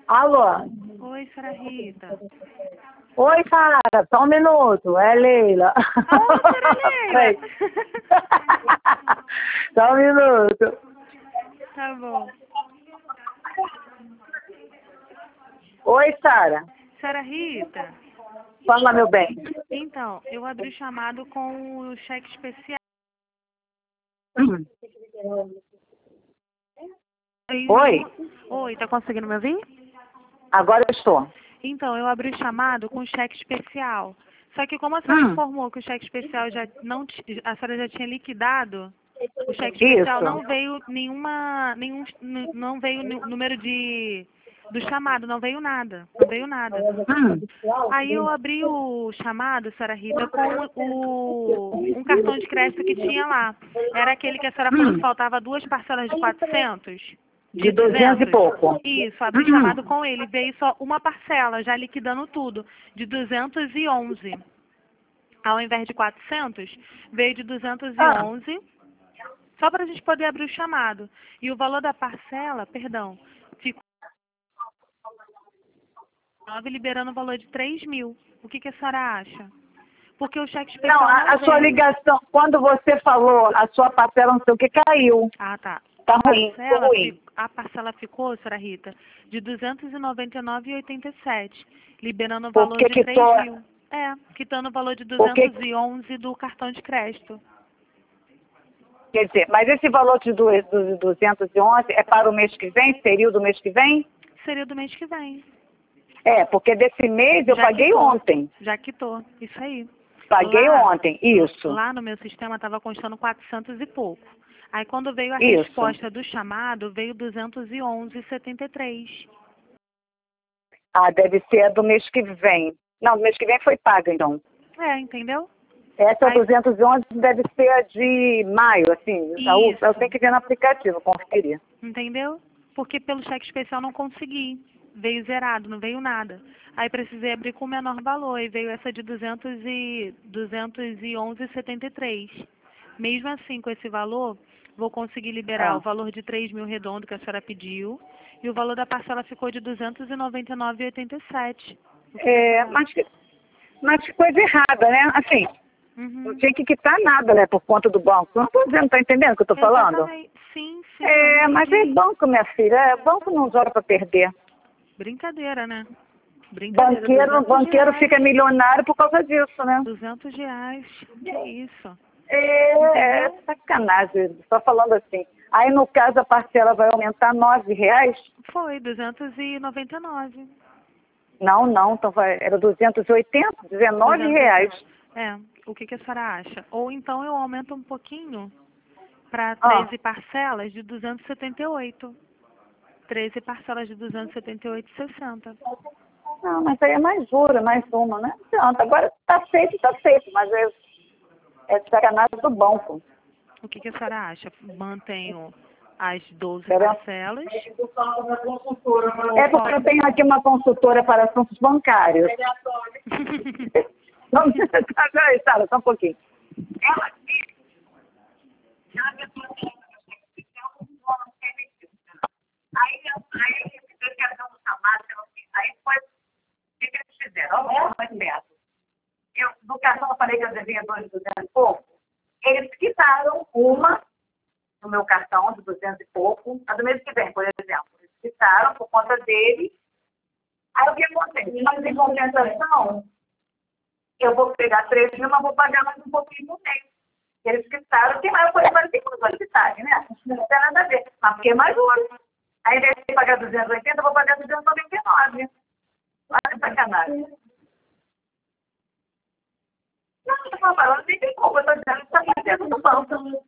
Alô? Oi, Sra. Rita. Oi, Sara, só um minuto. É Leila. Ah, Sra. Leila. Só um minuto. Tá bom. Oi, Sara. Sra. Rita, Fala, meu bem. então, eu abri o chamado com o cheque especial. Oi? Oi, tá conseguindo me ouvir? Agora eu estou. Então, eu abri o chamado com cheque especial. Só que como a senhora informou que o cheque especial já não a senhora já tinha liquidado, o cheque especial Isso. não veio não veio número do chamado, não veio nada. Não veio nada. Aí eu abri o chamado, Sra. Rita, com um cartão de crédito que tinha lá. Era aquele que a senhora falou que faltava 2 parcelas de 400. De 200 e pouco. Isso, abri o chamado com ele. Veio só uma parcela, já liquidando tudo, de 211. Ao invés de 400, veio de 211, só para a gente poder abrir o chamado. E o valor da parcela, perdão, ficou liberando o valor de 3.000. O que a senhora acha? Porque o cheque especial Não, a sua veio. ligação, quando você falou, a sua parcela não sei o que caiu. Ah, tá. Tá ruim, ficou ruim. A parcela ficou, Sra. Rita, de 299,87, liberando o valor de 3.000. Quitando o valor de 211 do cartão de crédito. Quer dizer, mas esse valor de 211 é para o mês que vem? Seria o do mês que vem? Seria do mês que vem. É, porque desse mês eu paguei ontem. Já quitou, isso aí. Paguei ontem, isso. Lá no meu sistema estava constando 400 e pouco. Aí quando veio a resposta do chamado, veio 211,73. Ah, deve ser a do mês que vem. Não, do mês que vem foi paga, então. Entendeu? Essa 211 deve ser a de maio, assim. Isso. Eu tenho que ver no aplicativo, conferir. Entendeu? Porque pelo cheque especial não consegui. Veio zerado, não veio nada. Aí precisei abrir com o menor valor e veio essa de 211,73. Mesmo assim, com esse valor, vou conseguir liberar o valor de 3.000 redondo que a senhora pediu e o valor da parcela ficou de 299,87. Mas que coisa errada, né? Assim, não tinha que quitar nada, né, por conta do banco. Não estou dizendo, tá entendendo o que eu estou falando? Sim. Mas é banco, minha filha. Banco não joga para perder. Brincadeira, né? Banqueiro fica milionário por causa disso, né? R$ 200. Que isso? É sacanagem. Só falando assim. Aí, no caso, a parcela vai aumentar R$9? Foi, 299. Não. Então era 280, R$19. O que a senhora acha? Ou então eu aumento um pouquinho para 13 parcelas de 278. 13 parcelas de 278,60. Não, mas aí é mais juro, mais uma, né? Pronto, agora tá feito, mas é sacanagem do banco. O que a senhora acha? Mantenho as 12 parcelas? É porque eu tenho aqui uma consultora para assuntos bancários. Vamos aí, Sara, só um pouquinho. Ela disse, aí eu quero dar um chamado, aí depois, o que eles fizeram? Mais perto. No cartão eu falei que eu devia 200 e pouco. Eles quitaram uma no meu cartão de 200 e pouco, a do mês que vem, por exemplo. Eles quitaram por conta dele. Aí o que acontece? Mas em compensação, eu vou pegar 3.000, mas vou pagar mais um pouquinho no mês. Eles quitaram, que mais coisa vai ter que não quitarem, né? Não tem nada a ver. Mas porque é mais juros. Aí, ao invés de pagar 280, eu vou pagar 299. Olha sacanagem. Não, eu estou falando, não tem como. Eu estou dizendo que está fazendo no banco.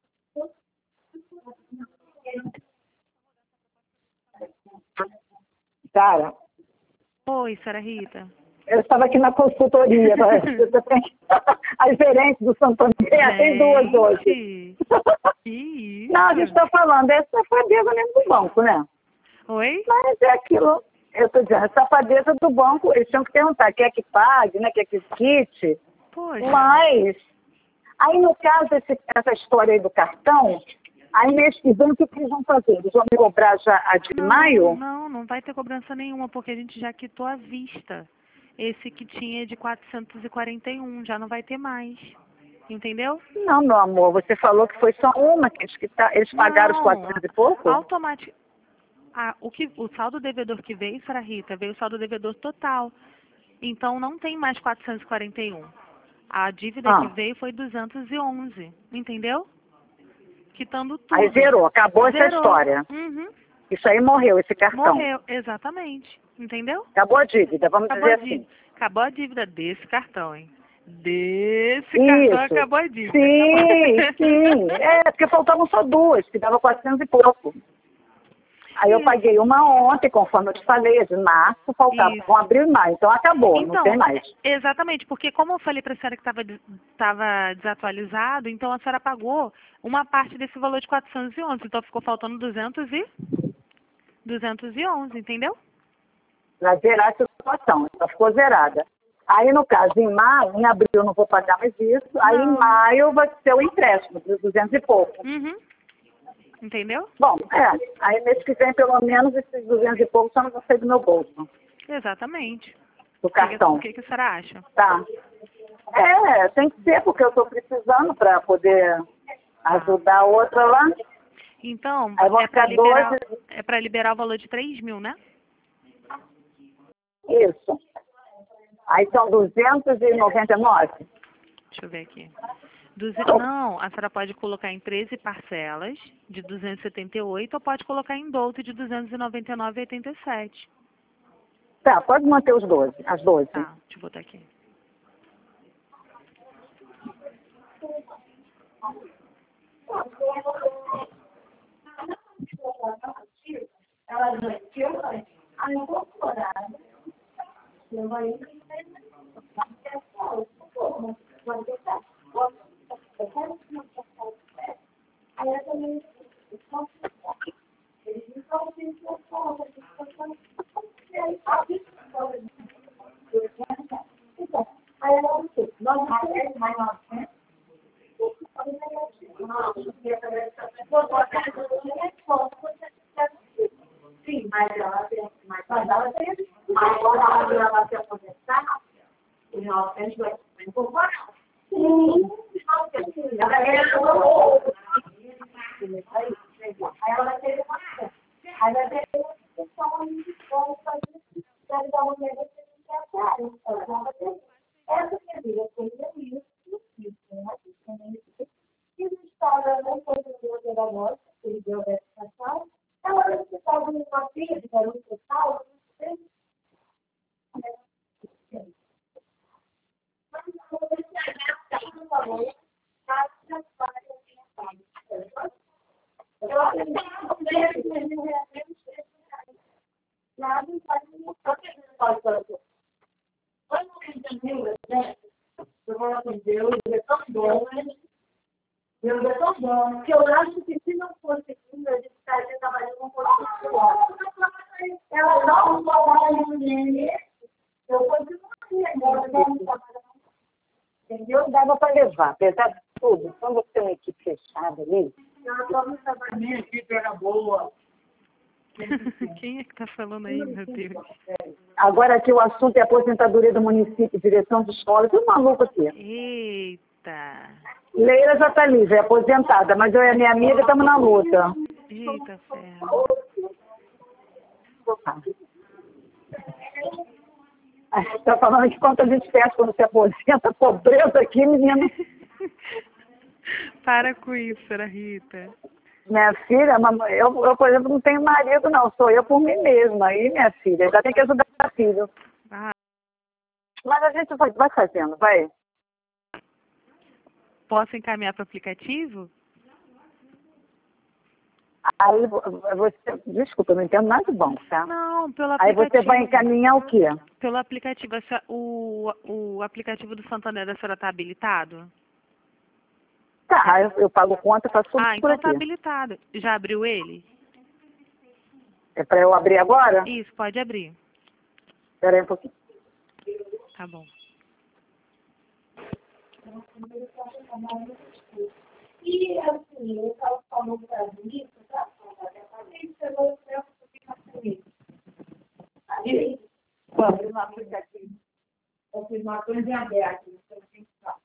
Sara. Oi, Sra. Rita. Eu estava aqui na consultoria. As gerentes do Santander, tem duas hoje. Não, a gente está falando, é safadeza mesmo do banco, né? Oi? Mas é aquilo, eu estou dizendo, é safadeza do banco, eles tinham que perguntar, quer que pague, né? Quer que quite? Poxa. Mas, aí no caso, essa história aí do cartão, Aí mês que vem, o que eles vão fazer? Eles vão me cobrar já a de maio? Não vai ter cobrança nenhuma, porque a gente já quitou à vista. Esse que tinha de 441, já não vai ter mais. Entendeu? Não, meu amor, você falou que foi só uma, que eles pagaram os 400 e pouco? Automático. O saldo devedor que veio, Sra. Rita, veio o saldo devedor total. Então não tem mais 441. A dívida que veio foi 211, entendeu? Quitando tudo. Aí zerou, acabou essa história. Uhum. Isso aí morreu, esse cartão. Morreu, exatamente. Entendeu? Acabou a dívida, vamos dizer assim. Acabou a dívida desse cartão, hein? Desse cartão acabou a dívida. Sim. Porque faltavam só duas, que dava 400 e pouco. Aí eu paguei uma ontem, conforme eu te falei, de março, faltavam abril e maio. Então acabou, não tem mais. Exatamente, porque como eu falei para a senhora que estava desatualizado, então a senhora pagou uma parte desse valor de 411, então ficou faltando 211, entendeu? Para zerar essa situação, então ficou zerada. Aí, no caso, em abril eu não vou pagar mais isso, aí em maio vai ser o empréstimo de 200 e pouco. Uhum. Entendeu? Bom, aí mês que vem, pelo menos, esses 200 e pouco só não vão sair do meu bolso. Exatamente. Do cartão. O que a senhora acha? Tá. Tem que ser, porque eu estou precisando para poder ajudar a outra lá. Então, é para liberar o valor de 3.000, né? Isso. Aí são 299? Deixa eu ver aqui. Não, a senhora pode colocar em 13 parcelas de 278 ou pode colocar em 12 de 299,87. Tá, pode manter os 12, as 12. Tá, deixa eu botar aqui. Sim, mas ela tem, agora ela se aposentar, e nós temos que incorporar. Sim. Aí ela vai ter uma aí vai ter uma discussão de como fazer da maneira que a gente quer. Ela vai ter essa medida, isso, e no estado não foi do pedagógico, ele deu essa situação, ela vai precisar de uma física, no total, Deus é tão bom, porque eu acho que se não fosse isso, a gente estaria trabalhando com construção. Ela não trabalha no dinheiro, eu continuaria. Entendeu? Dava para levar, apesar de tudo. Quando você tem uma equipe fechada ali. A minha equipe era boa. Quem é que está falando aí, meu Deus? Agora aqui o assunto é aposentadoria do município, direção de escola. Tem um maluco aqui. Eita. Leila já está livre, é aposentada, mas eu e a minha amiga estamos na luta. Eita, ferro. Está falando que quanto a gente perde quando se aposenta, pobreza aqui, menina. Para com isso, Sra. Rita. Minha filha, eu, por exemplo, não tenho marido, não. Sou eu por mim mesma. Aí, minha filha, já tem que ajudar a filha. Mas a gente vai fazendo, vai. Posso encaminhar para o aplicativo? Aí você... Desculpa, eu não entendo nada de banco, tá? Não, pelo aplicativo. Aí você vai encaminhar o quê? Pelo aplicativo. O aplicativo do Santander da senhora está habilitado? Tá, eu pago conta, faço tudo por então aqui. está habilitado. Já abriu ele? É para eu abrir agora? Isso, pode abrir. Espera aí um pouquinho. Tá bom. E assim, eu estava falando para mim, tá? Exatamente, pegou o tempo que fica comigo. Aí, quando no aplicativo, confirmações em aberto, no seu principal.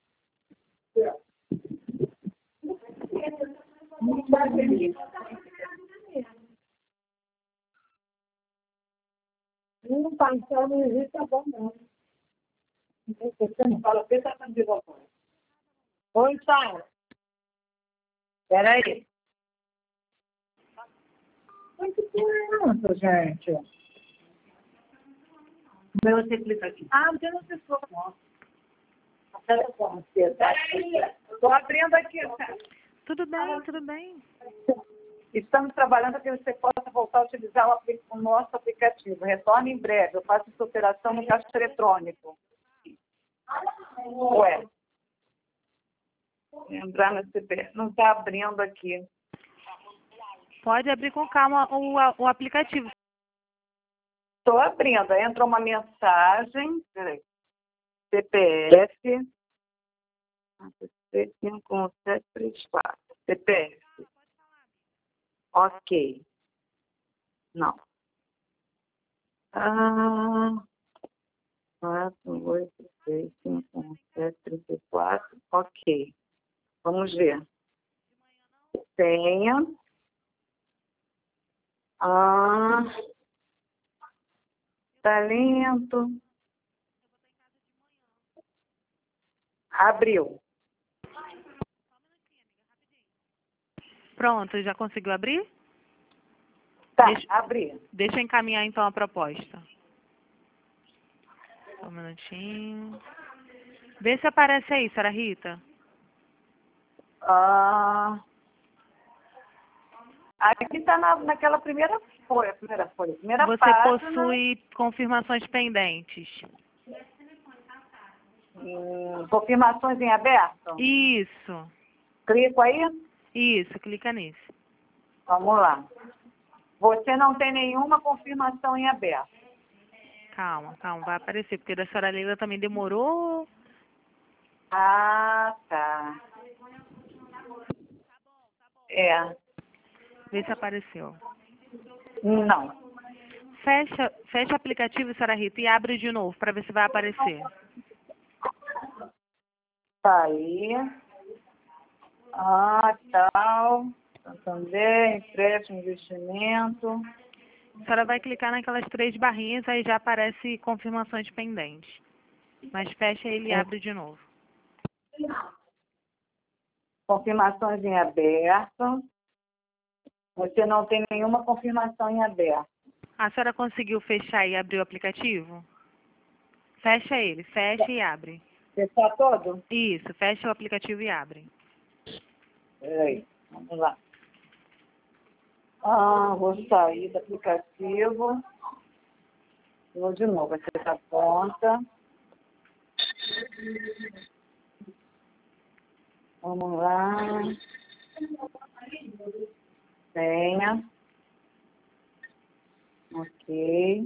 Muito mais feliz. Não passar no existe tá bom, não. Você não fala, pensa que de volta. Oi, Sara. Espera aí. Muito pronto, gente. Meu, você clica aqui. Ah, você não se for. Estou abrindo aqui, Sara. Tudo bem, tudo bem. Estamos trabalhando para que você possa voltar a utilizar o nosso aplicativo. Retorne em breve. Eu faço essa operação no caixa eletrônico. Ué. Entrar no CP. Não está abrindo aqui. Pode abrir com calma o aplicativo. Estou abrindo. Aí entrou uma mensagem. Peraí. CPF. 51734. CPF. Ok. Não. 4, 8, 6, 5, 1, 7, 34. Ok. Vamos ver. Senha. Talento. Abriu. Pronto, já conseguiu abrir? Tá, abri. Deixa eu encaminhar então a proposta. Só um minutinho. Vê se aparece aí, Sara Rita. Aqui está naquela primeira folha. Primeira Você página. possui confirmações pendentes. Confirmações em aberto. Isso, Clico aí. isso, clica nisso. Vamos lá. Você não tem nenhuma confirmação em aberto. Calma, vai aparecer, porque da senhora Leila também demorou. Ah, tá. É. Vê se apareceu. Não. Fecha o aplicativo, Sara Rita, e abre de novo para ver se vai aparecer. Tá aí. Tal. Santander, empréstimo, investimento. A senhora vai clicar naquelas 3 barrinhas, aí já aparece confirmações pendentes. Mas fecha ele e abre de novo. Confirmações em aberto. Você não tem nenhuma confirmação em aberto. A senhora conseguiu fechar e abrir o aplicativo? Fecha ele, fecha e abre. Fechar todo? Isso, fecha o aplicativo e abre. Peraí, vamos lá. Vou sair do aplicativo. Vou de novo, acessar a conta. Vamos lá. Senha. Ok.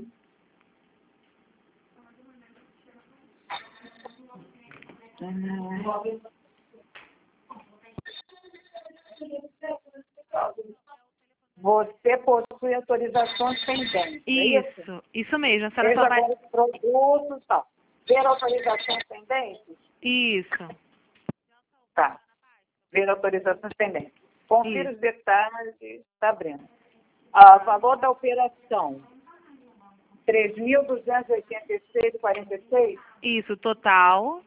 Você possui autorizações pendentes. Isso mesmo. A senhora Veja só vai... agora os produtos, tal. Ver autorizações pendentes? Isso. Tá. Ver autorizações pendentes. Confira os detalhes. Está abrindo. Valor da operação. 3.286,46. Isso, total.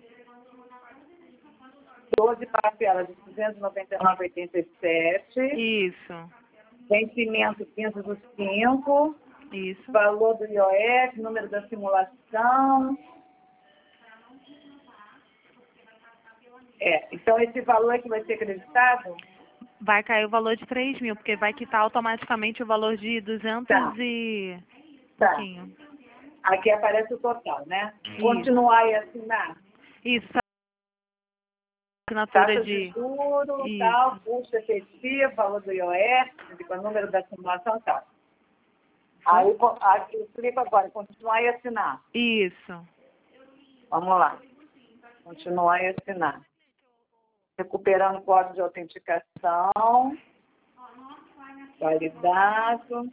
12 parcelas de 299,87. Isso. Vencimento 15 do 5. Isso. Valor do IOF, número da simulação. Então esse valor é que vai ser acreditado? Vai cair o valor de 3.000, porque vai quitar automaticamente o valor de 200 e... Tá. pouquinho. Aqui aparece o total, né? Isso. Continuar e assinar. Isso. Taxa Assinatura de de... juros, Isso. tal, custo efetivo, valor do IOF, o número da simulação, tal. Aí, aqui, clico agora, continuar e assinar. Isso. Vamos lá. Continuar e assinar. Recuperando o código de autenticação. Validado.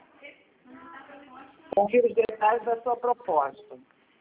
Confira os detalhes da sua proposta.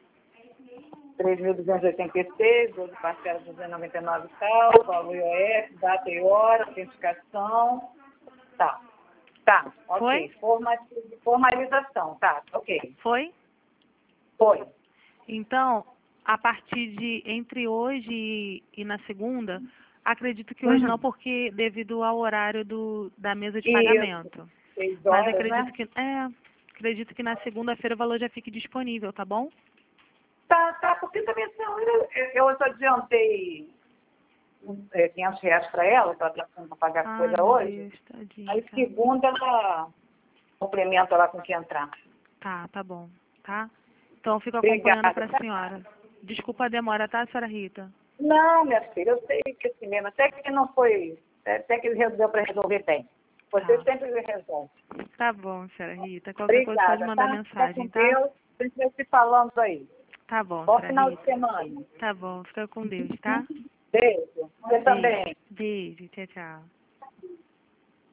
3.286, 12 parcelas de 299 tal, valor IOF, data e hora, autenticação. Tá. Tá, ok. Formalização, tá, ok. Foi? Foi. Então, a partir de entre hoje e na segunda, acredito que hoje não, porque devido ao horário da mesa de Isso. pagamento. 6 Mas horas, acredito né? acredito que na segunda-feira o valor já fique disponível, tá bom? Tá, porque também assim, eu só adiantei R$ 500 para ela, que ela está precisando pagar a coisa Ai, meu hoje. Deus, tadinha, Aí tá. segunda ela complementa lá com quem entrar. Tá bom, tá? Então eu fico Obrigada. acompanhando para a senhora. Desculpa a demora, tá, senhora Rita? Não, minha filha, eu sei que assim mesmo, até que não foi, até que ele deu para resolver bem. Você Tá. sempre resolve. Tá bom, senhora Rita. Qualquer coisa pode Obrigada, mandar tá? Fica com mensagem, tá? Deus, a gente vai se falando aí. Tá bom, Bom senhora final de Rita. semana. Tá bom, fica com Deus, tá? Beijo. Você também. Beijo, tchau, tchau.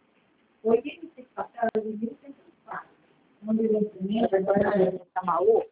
Tá maluco?